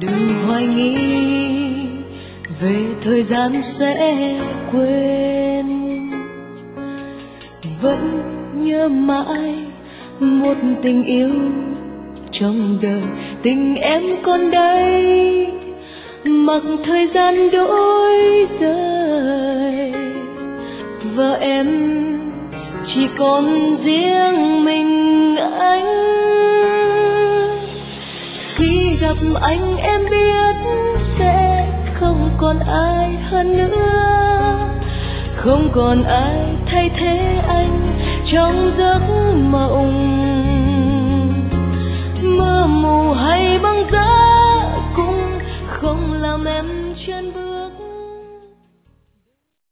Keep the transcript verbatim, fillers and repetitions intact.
đừng hoài nghi về thời gian sẽ quên. Vẫn nhớ mãi một tình yêu trong đời, tình em còn đây mặc thời gian đổi rời, và em chỉ còn riêng mình anh. Khi gặp anh em biết sẽ không còn ai hơn nữa, không còn ai thay thế anh trong giấc mộng. Mưa mù hay băng giá cũng không làm em chân bước.